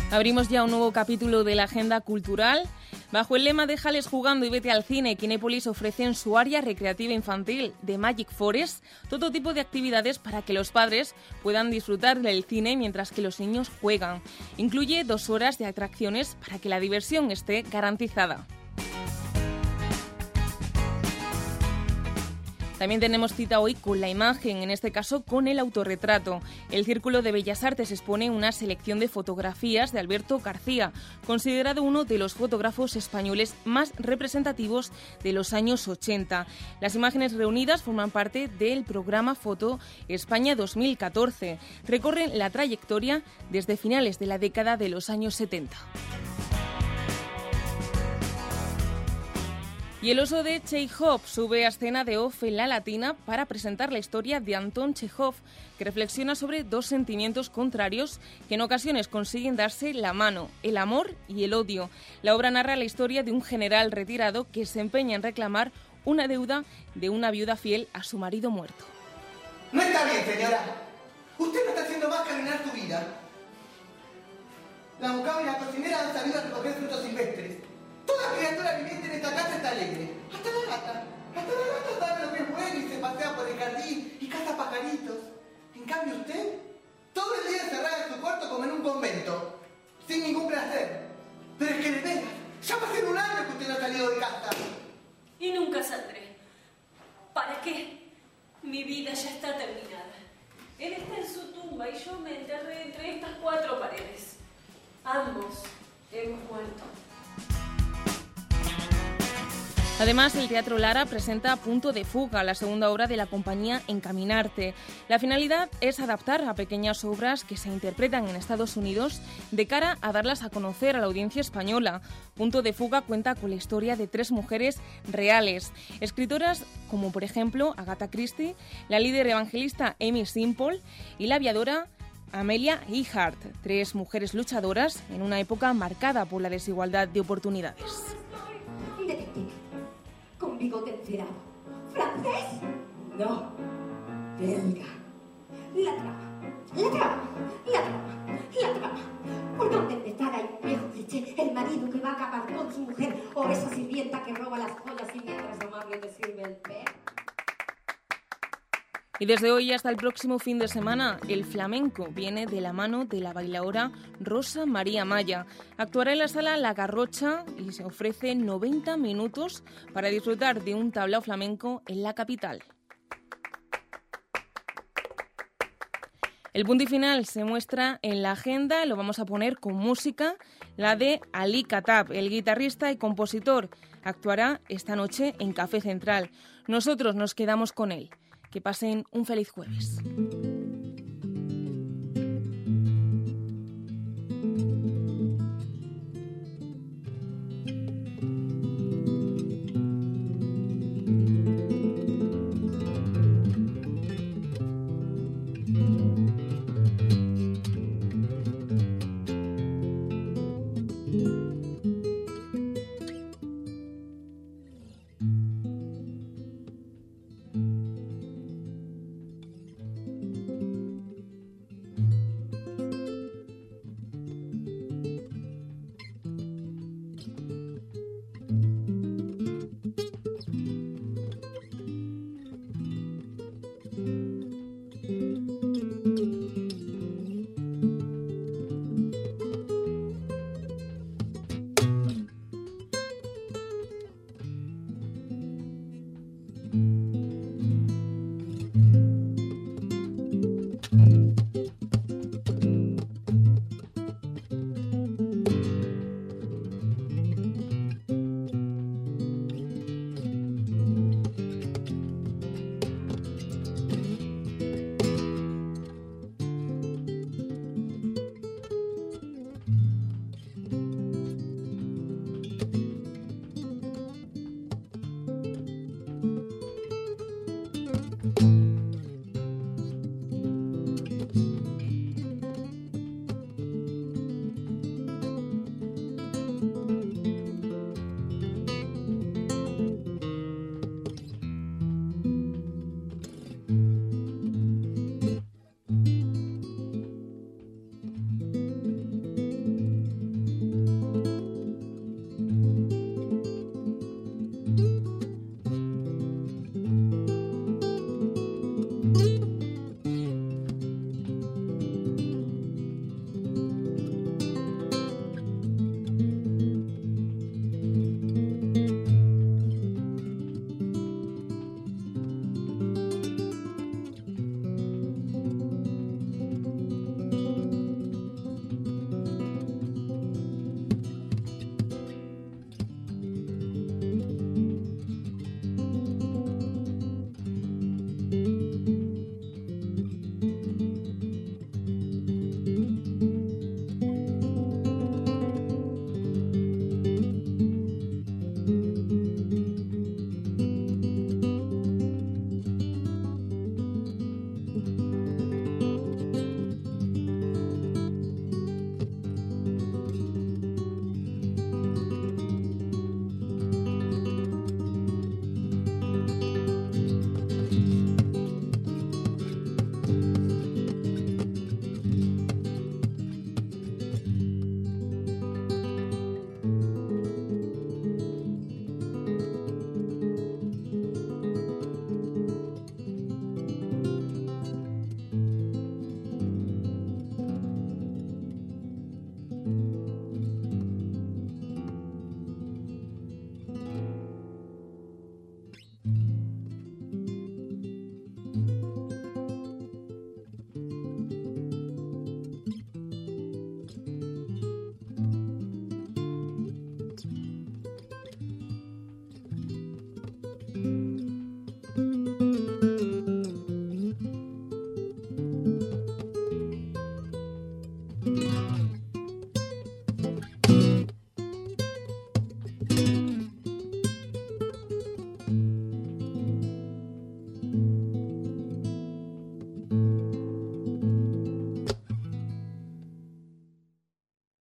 Abrimos ya un nuevo capítulo de la agenda cultural. Bajo el lema Déjales jugando y vete al cine, Kinépolis ofrece en su área recreativa infantil de Magic Forest todo tipo de actividades para que los padres puedan disfrutar del cine mientras que los niños juegan. Incluye 2 horas de atracciones para que la diversión esté garantizada. También tenemos cita hoy con la imagen, en este caso con el autorretrato. El Círculo de Bellas Artes expone una selección de fotografías de Alberto García, considerado uno de los fotógrafos españoles más representativos de los años 80. Las imágenes reunidas forman parte del programa Foto España 2014. Recorren la trayectoria desde finales de la década de los años 70. Y el oso de Chekhov sube a escena de OFF en La Latina para presentar la historia de Anton Chekhov, que reflexiona sobre 2 sentimientos contrarios que en ocasiones consiguen darse la mano, el amor y el odio. La obra narra la historia de un general retirado que se empeña en reclamar una deuda de una viuda fiel a su marido muerto. No está bien, señora. Usted no está haciendo más caminar su vida. La mucama y la cocinera han salido a recoger frutos silvestres. Toda criatura viviente en esta casa está alegre. Hasta la gata. Hasta la gata sabe lo que es bueno y se pasea por el jardín y caza pajaritos. En cambio usted, todo el día encerrada en su cuarto como en un convento, sin ningún placer. Pero es que de veras, ya va a ser 1 año que usted no ha salido de casa. Y nunca saldré. ¿Para qué? Mi vida ya está terminada. Él está en su tumba y yo me enterré entre estas 4 paredes. Ambos hemos muerto. Además, el Teatro Lara presenta Punto de Fuga, la segunda obra de la compañía Encaminarte. La finalidad es adaptar a pequeñas obras que se interpretan en Estados Unidos de cara a darlas a conocer a la audiencia española. Punto de Fuga cuenta con la historia de 3 mujeres reales, escritoras como por ejemplo Agatha Christie, la líder evangelista Amy Simple y la aviadora Amelia Earhart, 3 mujeres luchadoras en una época marcada por la desigualdad de oportunidades. Detective, con bigote encerado. ¿Francés? No. Belga. La trama. ¿Por dónde empezar hay un viejo cliché? El marido que va a acabar con su mujer o esa sirvienta que roba las joyas y mientras amable le sirve el té. Y desde hoy hasta el próximo fin de semana, el flamenco viene de la mano de la bailaora Rosa María Maya. Actuará en la sala La Garrocha y se ofrece 90 minutos para disfrutar de un tablao flamenco en la capital. El punto y final se muestra en la agenda, lo vamos a poner con música, la de Ali Khattab, el guitarrista y compositor. Actuará esta noche en Café Central. Nosotros nos quedamos con él. Que pasen un feliz jueves.